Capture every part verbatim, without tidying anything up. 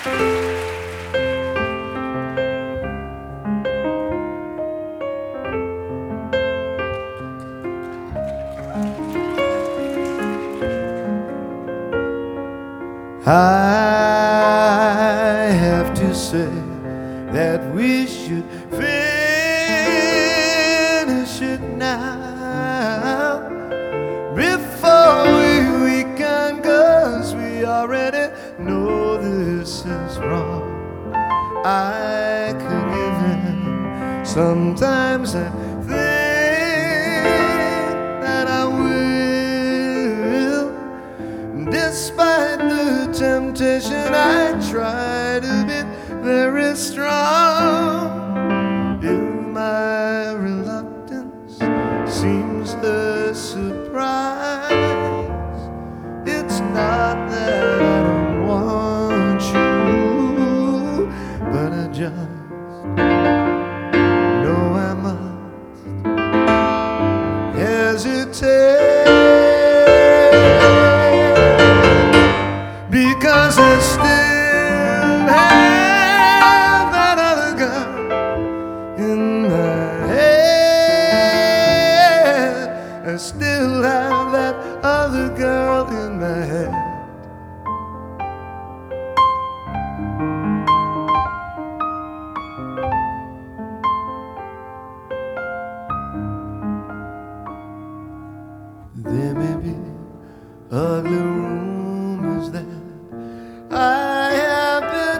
I have to say that we should finish it now before we weaken, 'cause we already know this is wrong. I could give in. Sometimes I think that I will, despite the temptation. I try to be very strong. If my reluctance seems a surprise, it's not that I don't want you, but I just know I must hesitate, because I still have that other girl in my head. I still have that other girl in my head. There may be ugly rumors that I have been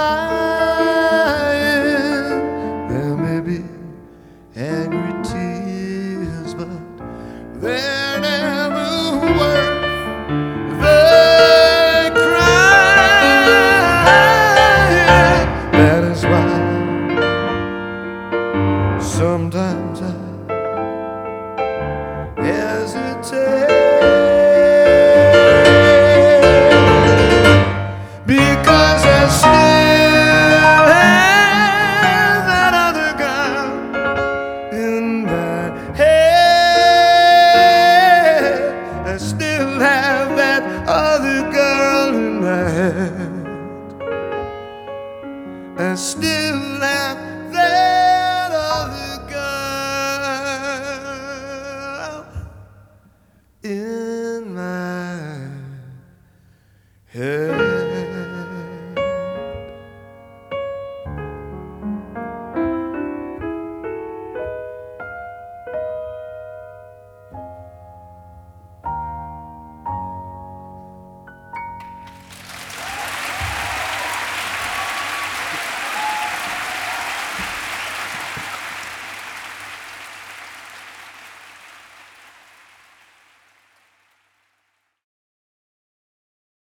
lying. There may be angry tears, but they're never worth the crying. That is why sometimes I hesitate, because I still have that other girl in my head. I still have that other girl in my head. I still